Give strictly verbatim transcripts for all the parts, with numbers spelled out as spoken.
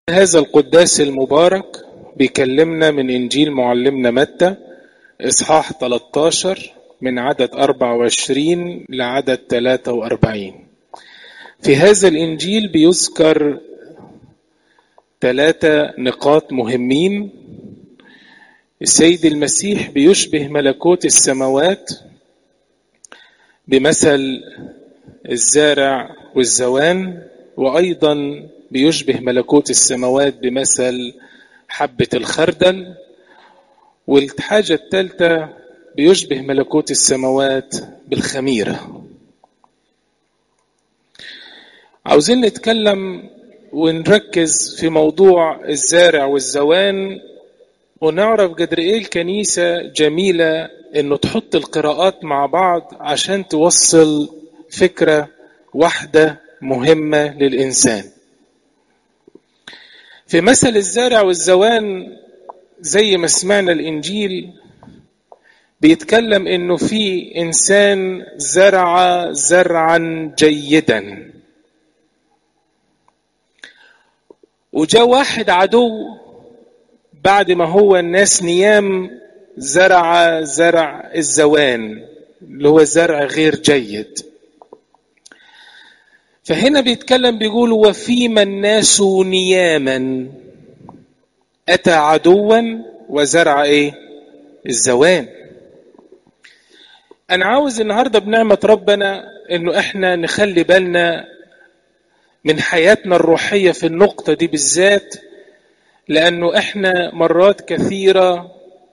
هذا القداس المبارك بيكلمنا من إنجيل معلمنا متى إصحاح ثلاثة عشر من عدد أربعة وعشرين لعدد ثلاثة وأربعين. في هذا الإنجيل بيذكر ثلاثة نقاط مهمين. السيد المسيح بيشبه ملكوت السماوات بمثل الزارع والزوان، وأيضا بيشبه ملكوت السماوات بمثل حبة الخردل، والحاجة الثالثة بيشبه ملكوت السماوات بالخميرة. عاوزين نتكلم ونركز في موضوع الزارع والزوان، ونعرف قدر ايه الكنيسة جميلة انه تحط القراءات مع بعض عشان توصل فكرة واحدة مهمة للإنسان. في مثل الزارع والزوان زي ما سمعنا الإنجيل بيتكلم انه في إنسان زرع زرعا جيدا، وجاء واحد عدو بعد ما هو الناس نيام زرع زرع الزوان اللي هو زرع غير جيد. فهنا بيتكلم بيقول وفيما الناس نياما أتى عدوا وزرع ايه؟ الزوان. أنا عاوز النهاردة بنعمة ربنا إنه إحنا نخلي بالنا من حياتنا الروحية في النقطة دي بالذات، لأنه إحنا مرات كثيرة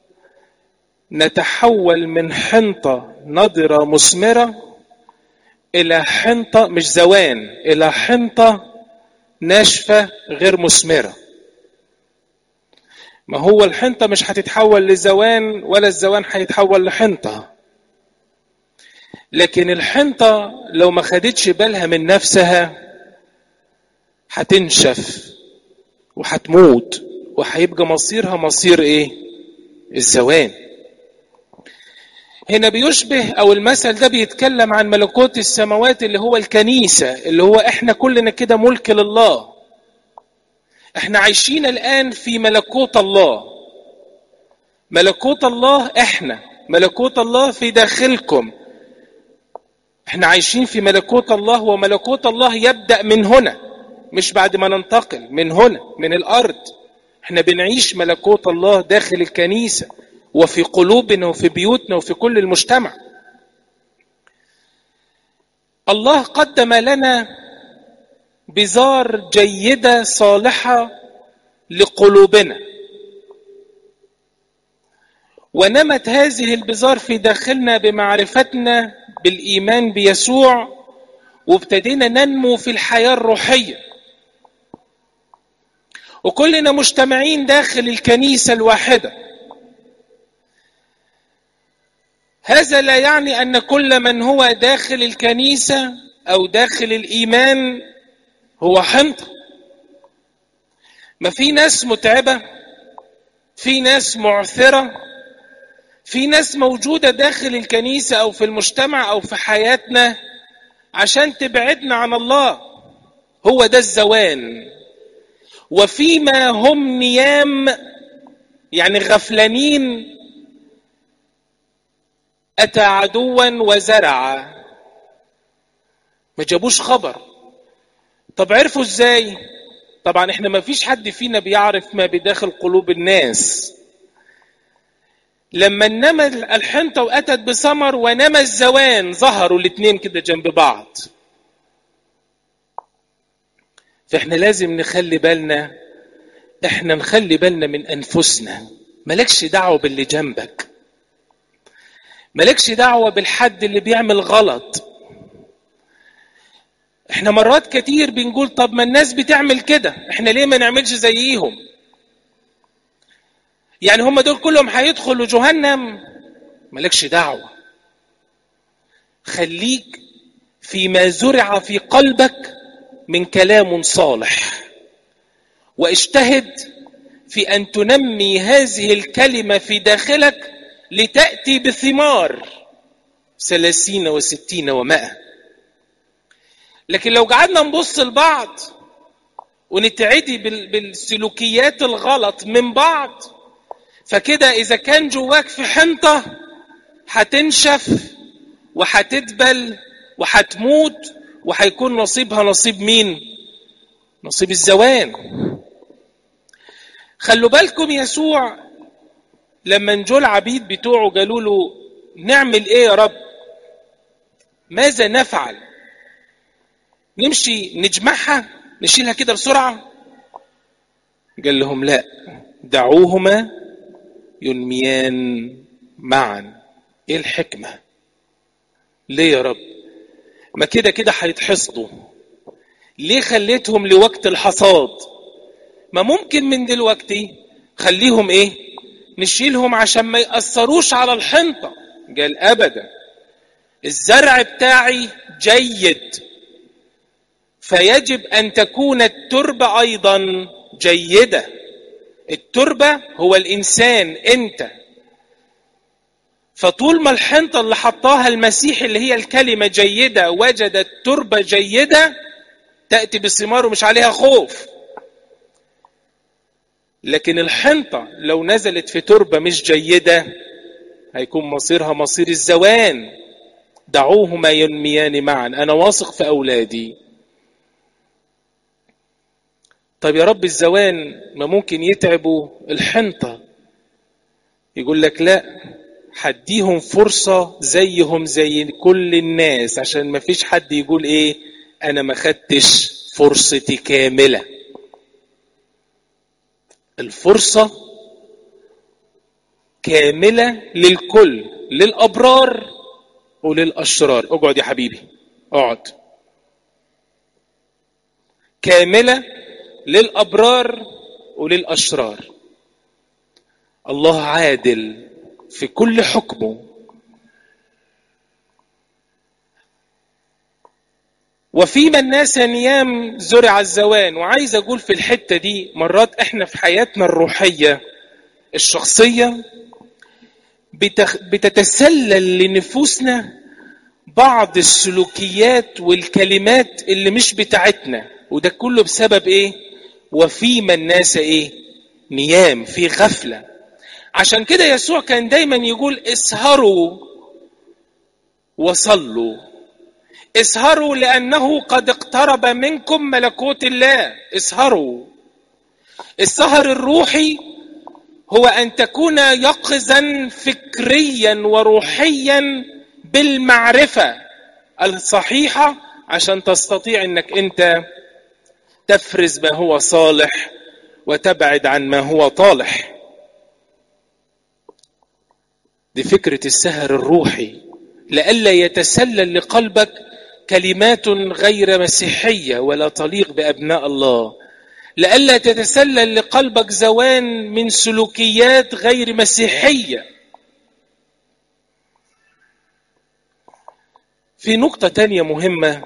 نتحول من حنطة نضرة مثمرة إلى حنطة مش زوان، إلى حنطة ناشفة غير مثمرة. ما هو الحنطة مش هتتحول لزوان ولا الزوان هيتحول لحنطة، لكن الحنطة لو ما خدتش بالها من نفسها هتنشف وهتموت، وهيبقى مصيرها مصير ايه؟ الزوان. هنا بيشبه او المثل ده بيتكلم عن ملكوت السماوات اللي هو الكنيسة، اللي هو احنا كلنا كده ملك لله. احنا عايشين الان في ملكوت الله. ملكوت الله احنا، ملكوت الله في داخلكم. احنا عايشين في ملكوت الله، وملكوت الله يبدأ من هنا، مش بعد ما ننتقل، من هنا من الارض. احنا بنعيش ملكوت الله داخل الكنيسة وفي قلوبنا وفي بيوتنا وفي كل المجتمع. الله قدم لنا بذار جيدة صالحة لقلوبنا، ونمت هذه البذار في داخلنا بمعرفتنا بالإيمان بيسوع، وابتدينا ننمو في الحياة الروحية، وكلنا مجتمعين داخل الكنيسة الواحدة. هذا لا يعني أن كل من هو داخل الكنيسة أو داخل الإيمان هو حنطة. ما في ناس متعبة، في ناس معثرة، في ناس موجودة داخل الكنيسة أو في المجتمع أو في حياتنا عشان تبعدنا عن الله. هو ده الزوان. وفيما هم نيام يعني غفلانين أتى عدوا وزرع. ما جابوش خبر. طب عرفوا ازاي؟ طبعا احنا ما فيش حد فينا بيعرف ما بداخل قلوب الناس. لما نما الحنطة وأتت بثمر ونما الزوان، ظهروا الاثنين كده جنب بعض. فاحنا لازم نخلي بالنا، احنا نخلي بالنا من أنفسنا. مالكش دعوة باللي جنبك، مالكش دعوة بالحد اللي بيعمل غلط. احنا مرات كتير بنقول طب ما الناس بتعمل كده، احنا ليه ما نعملش زيهم؟ يعني هم دول كلهم هيدخلوا جهنم؟ مالكش دعوة. خليك فيما زرع في قلبك من كلام صالح، واجتهد في أن تنمي هذه الكلمة في داخلك لتأتي بثمار ثلاثين وستين ومائة. لكن لو قعدنا نبص لبعض ونتعدي بالسلوكيات الغلط من بعض، فكده إذا كان جواك في حنطة هتنشف وهتدبل وهتموت، وهيكون نصيبها نصيب مين؟ نصيب الزوان. خلوا بالكم يسوع لما نجوا العبيد بتوعه قالوا له نعمل ايه يا رب؟ ماذا نفعل؟ نمشي نجمعها نشيلها كده بسرعة؟ قال لهم لا، دعوهما ينميان معا. ايه الحكمة؟ ليه يا رب؟ ما كده كده هيتحصدوا، ليه خليتهم لوقت الحصاد؟ ما ممكن من دلوقتي خليهم ايه؟ نشيلهم عشان ما يأثروش على الحنطة. قال ابدا، الزرع بتاعي جيد، فيجب ان تكون التربة ايضا جيدة. التربة هو الانسان انت، فطول ما الحنطة اللي حطاها المسيح اللي هي الكلمة جيدة وجدت تربة جيدة تأتي بالثمار ومش عليها خوف. لكن الحنطة لو نزلت في تربة مش جيدة هيكون مصيرها مصير الزوان. دعوهما ينميان معا. أنا واثق في أولادي. طيب يا رب الزوان ما ممكن يتعبوا الحنطة؟ يقول لك لا، حديهم فرصة زيهم زي كل الناس، عشان ما فيش حد يقول ايه انا ما خدتش فرصتي كاملة. الفرصة كاملة للكل، للأبرار وللأشرار. اقعد يا حبيبي اقعد. كاملة للأبرار وللأشرار. الله عادل في كل حكمه. وفيما الناس نيام زرع الزوان. وعايز اقول في الحتة دي مرات احنا في حياتنا الروحية الشخصية بتخ... بتتسلل لنفوسنا بعض السلوكيات والكلمات اللي مش بتاعتنا، وده كله بسبب ايه؟ وفيما الناس ايه؟ نيام، في غفلة. عشان كده يسوع كان دايما يقول اسهروا وصلوا. اسهروا لأنه قد اقترب منكم ملكوت الله. اسهروا. السهر الروحي هو أن تكون يقظا فكريا وروحيا بالمعرفة الصحيحة عشان تستطيع أنك أنت تفرز ما هو صالح وتبعد عن ما هو طالح. دي فكرة السهر الروحي، لئلا يتسلل لقلبك كلمات غير مسيحية ولا تليق بأبناء الله، لئلا تتسلل لقلبك زوان من سلوكيات غير مسيحية. في نقطة تانية مهمة،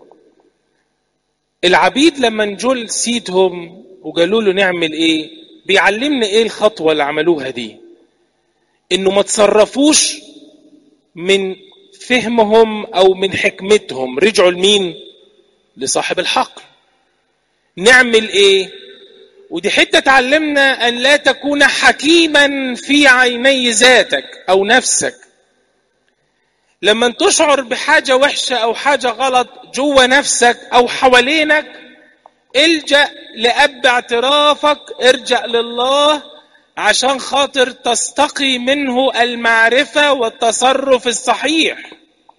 العبيد لما نجول سيدهم وقالوا له نعمل ايه، بيعلمنا ايه الخطوة اللي عملوها دي؟ انه ما تصرفوش من فهمهم او من حكمتهم، رجعوا لمين؟ لصاحب الحق. نعمل ايه؟ ودي حتة تعلمنا ان لا تكون حكيما في عيني ذاتك او نفسك. لما تشعر بحاجة وحشة او حاجة غلط جوه نفسك او حوالينك، الجأ لأب اعترافك، ارجع لله عشان خاطر تستقي منه المعرفة والتصرف الصحيح.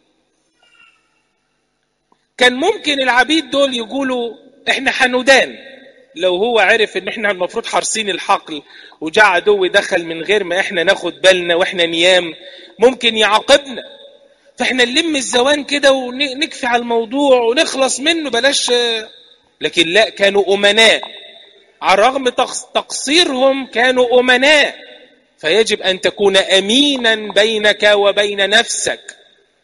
كان ممكن العبيد دول يقولوا احنا حندان، لو هو عرف ان احنا المفروض حارسين الحقل وجاء عدو دخل من غير ما احنا ناخد بالنا واحنا نيام ممكن يعاقبنا، فاحنا نلم الزوان كده ونكفي على الموضوع ونخلص منه بلاش. لكن لا، كانوا أمناء على رغم تقصيرهم، كانوا أمناء. فيجب أن تكون أمينا بينك وبين نفسك،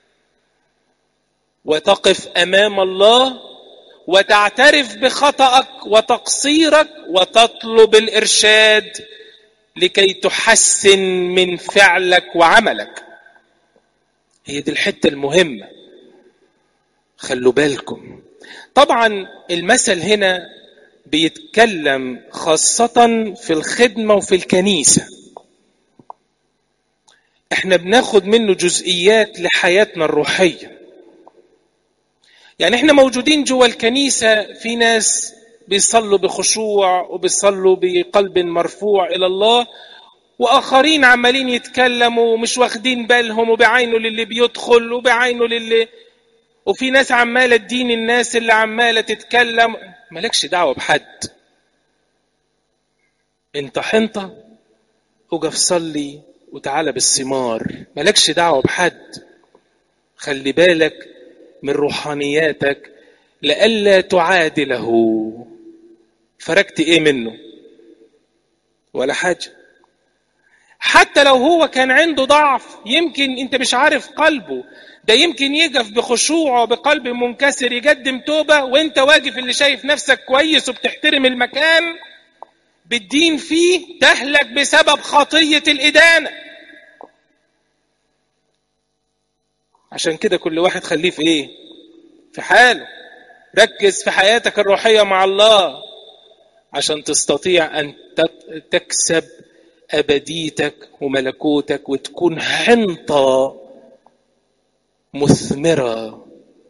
وتقف أمام الله وتعترف بخطأك وتقصيرك وتطلب الإرشاد لكي تحسن من فعلك وعملك. هي دي الحتة المهمة، خلوا بالكم. طبعا المثل هنا بيتكلم خاصة في الخدمة وفي الكنيسة. احنا بناخد منه جزئيات لحياتنا الروحية. يعني احنا موجودين جوا الكنيسة، في ناس بيصلوا بخشوع وبيصلوا بقلب مرفوع إلى الله، وآخرين عمالين يتكلموا ومش واخدين بالهم وبيعينوا للي بيدخل وبيعينوا للي، وفي ناس عمالة تدين الناس اللي عمالة تتكلم. مالكش دعوة بحد، انت حنطة وقف صلي وتعالى بالثمار، مالكش دعوة بحد. خلي بالك من روحانياتك لألا تعادله. فرقت ايه منه؟ ولا حاجة. حتى لو هو كان عنده ضعف، يمكن انت مش عارف قلبه، ده يمكن يقف بخشوع وبقلب منكسر يقدم توبة، وانت واقف اللي شايف نفسك كويس وبتحترم المكان بالدين فيه تهلك بسبب خطية الإدانة. عشان كده كل واحد خليه في ايه؟ في حاله. ركز في حياتك الروحية مع الله عشان تستطيع أن تكسب أبديتك وملكوتك وتكون حنطة مثمرة.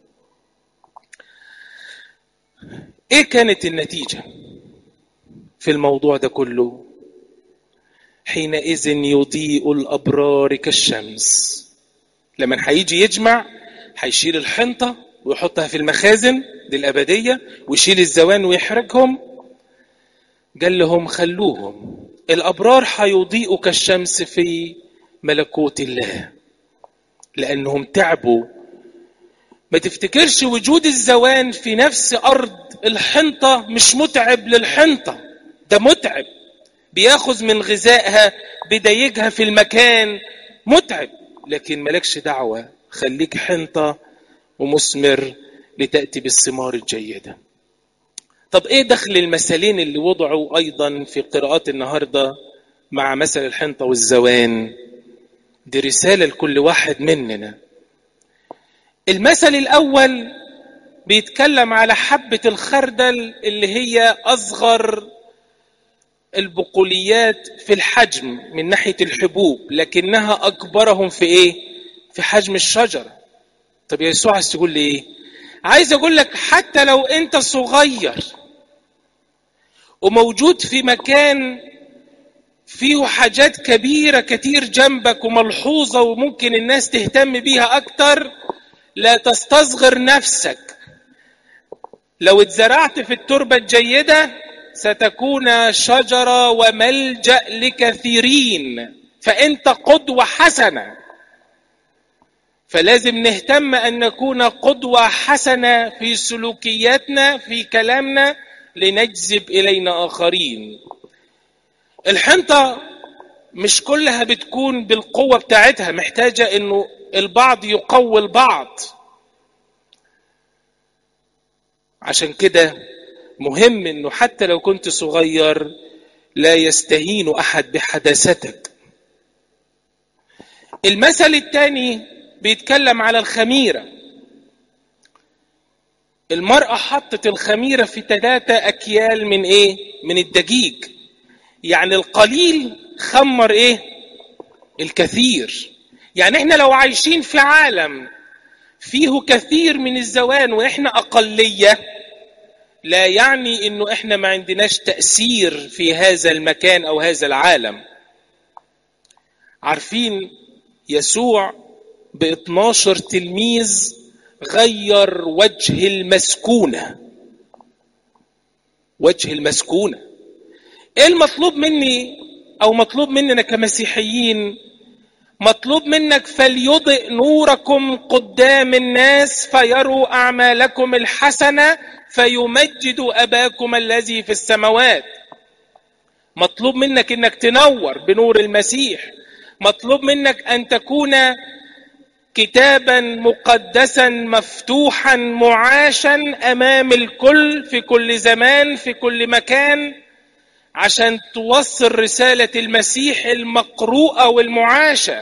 ايه كانت النتيجة في الموضوع ده كله؟ حينئذ يضيء الأبرار كالشمس. لما هيجي يجمع هيشيل الحنطة ويحطها في المخازن دي الأبدية، ويشيل الزوان ويحرقهم. قال لهم خلوهم، الأبرار هيضيئوا كالشمس في ملكوت الله لأنهم تعبوا. ما تفتكرش وجود الزوان في نفس أرض الحنطة مش متعب للحنطة، ده متعب، بياخذ من غذائها، بيضايقها في المكان، متعب، لكن مالكش دعوة، خليك حنطة ومثمر لتأتي بالثمار الجيدة. طب ايه دخل المثلين اللي وضعوا ايضا في قراءات النهاردة مع مثل الحنطة والزوان؟ دي رسالة لكل واحد مننا. المثل الاول بيتكلم على حبة الخردل اللي هي اصغر البقوليات في الحجم من ناحية الحبوب، لكنها اكبرهم في ايه؟ في حجم الشجرة. طب يا يسوع عايز تقول لي ايه؟ عايز اقول لك حتى لو انت صغير وموجود في مكان فيه حاجات كبيرة كتير جنبك وملحوظة وممكن الناس تهتم بيها اكتر، لا تستصغر نفسك. لو اتزرعت في التربة الجيدة ستكون شجرة وملجأ لكثيرين، فانت قدوة حسنة. فلازم نهتم أن نكون قدوة حسنة في سلوكياتنا، في كلامنا، لنجذب إلينا آخرين. الحنطة مش كلها بتكون بالقوة بتاعتها، محتاجة أنه البعض يقوي البعض. عشان كده مهم أنه حتى لو كنت صغير لا يستهين أحد بحداثتك. المثل الثاني بيتكلم على الخميرة. المرأة حطت الخميرة في ثلاثة أكيال من إيه؟ من الدقيق. يعني القليل خمر إيه؟ الكثير. يعني إحنا لو عايشين في عالم فيه كثير من الزوان وإحنا أقلية، لا يعني إنه إحنا ما عندناش تأثير في هذا المكان أو هذا العالم. عارفين يسوع باثناشر تلميذ غير وجه المسكونة. وجه المسكونة. ايه المطلوب مني او مطلوب مننا كمسيحيين؟ مطلوب منك فليضئ نوركم قدام الناس فيروا اعمالكم الحسنة فيمجدوا اباكم الذي في السماوات. مطلوب منك انك تنور بنور المسيح. مطلوب منك ان تكون كتابا مقدسا مفتوحا معاشا امام الكل في كل زمان في كل مكان، عشان توصل رسالة المسيح المقروءة والمعاشة،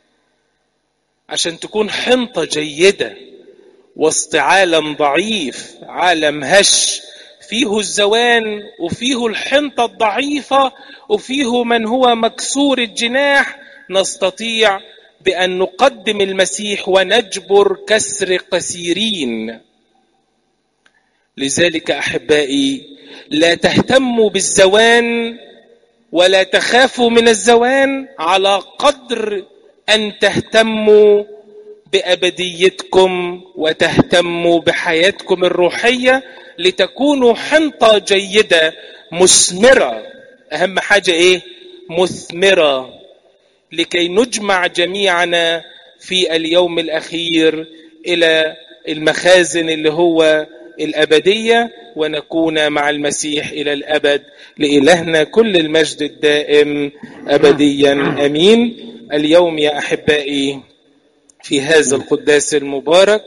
عشان تكون حنطة جيدة وسط عالم ضعيف، عالم هش فيه الزوان وفيه الحنطة الضعيفة وفيه من هو مكسور الجناح، نستطيع بأن نقدم المسيح ونجبر كسر قسيرين. لذلك أحبائي لا تهتموا بالزوان ولا تخافوا من الزوان على قدر أن تهتموا بأبديتكم وتهتموا بحياتكم الروحية لتكونوا حنطة جيدة مثمرة. أهم حاجة إيه؟ مثمرة، لكي نجمع جميعنا في اليوم الأخير إلى المخازن اللي هو الأبدية ونكون مع المسيح إلى الأبد. لإلهنا كل المجد الدائم أبديا أمين. اليوم يا أحبائي في هذا القداس المبارك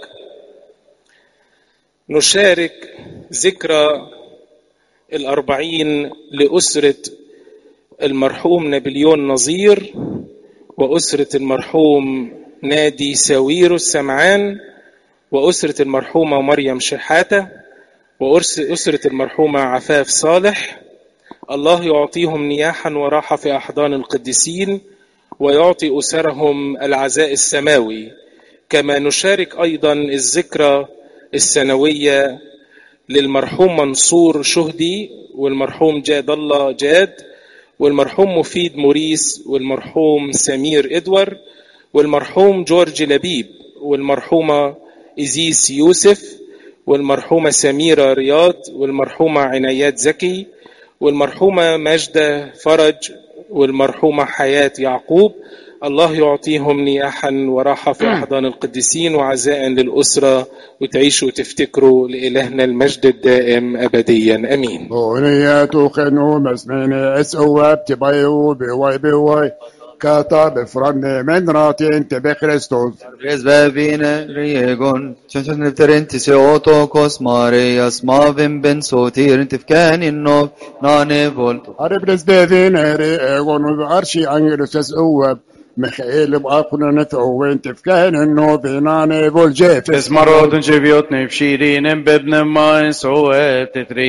نشارك ذكرى الأربعين لأسرة المرحوم نابليون نظير وأسرة المرحوم نادي ساويرو السمعان وأسرة المرحومة مريم شحاتة وأسرة المرحومة عفاف صالح. الله يعطيهم نياحا وراحة في أحضان القديسين ويعطي أسرهم العزاء السماوي. كما نشارك أيضا الذكرى السنوية للمرحوم منصور شهدي والمرحوم جاد الله جاد والمرحوم مفيد موريس والمرحوم سمير إدوار والمرحوم جورج لبيب والمرحومة إزيس يوسف والمرحومة سميرة رياض والمرحومة عنايات زكي والمرحومة مجدة فرج والمرحومة حياة يعقوب. الله يعطيهم نياحا وراحة في أحضان القديسين وعزاء للأسرة وتعيشوا وتفتكروا. لإلهنا المجد الدائم أبديا أمين. بونياتو خنو مسمين اسواب تبايو بواي بواي كاتب فرن من راتي انت بخريستوس ريز بابين ريغون شنشن نفترنتي سيوتوكوس مارياس مافن بن سوتير انت فكان النوف ناني فولت عربرز بابين ريغون وعرشي انجلوس اسواب مخيل بأقنا نتعو انت فكان النوف ناني فولجيف اسمرود جبيوتني بشيرين بابن ما سواب تتري